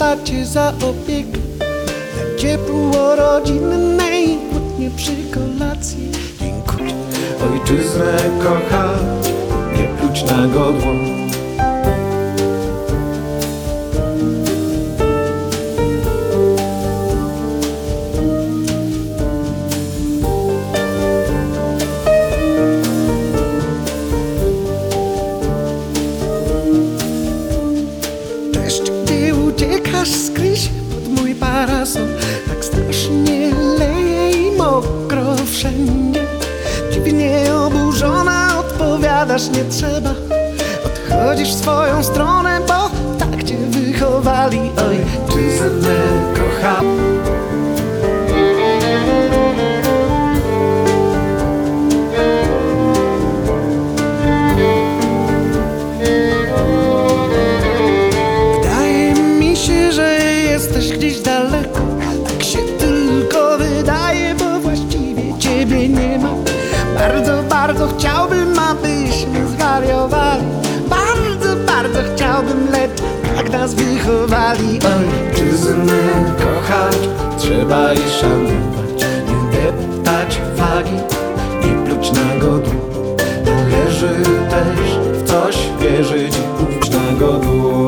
cię za opiekę, za ciepło rodzinne i kłótnie przy kolacji. Dziękuję. Ojczyznę kochać, nie pluć na godło. Gdy uciekasz, skryj się pod mój parasol. Tak strasznie leje i mokro wszędzie. Dziwnie oburzona odpowiadasz, nie trzeba. Odchodzisz w swoją stronę, bo tak cię wychowali. Ojczyznę kocham. Jesteś gdzieś daleko, tak się tylko wydaje, bo właściwie ciebie nie ma. Bardzo, bardzo chciałbym, abyśmy zwariowali. Bardzo, bardzo chciałbym, lecz tak nas wychowali. Ojczyznę kochać, trzeba jej szanować. Nie deptać wagi, nie pluć na godło. Należy też w coś wierzyć i pójść na godło.